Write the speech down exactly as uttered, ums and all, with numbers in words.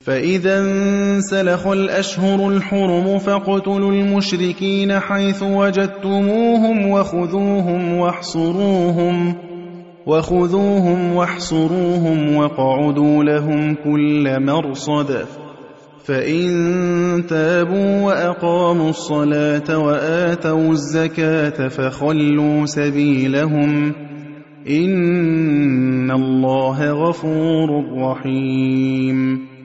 فإذا انسلخ الأشهر الحرم فاقتلوا المشركين حيث وجدتموهم وخذوهم واحصروهم وخذوهم واحصروهم واقعدوا لهم كل مرصد فإن تابوا وأقاموا الصلاة وآتوا الزكاة فخلوا سبيلهم إن الله غفور رحيم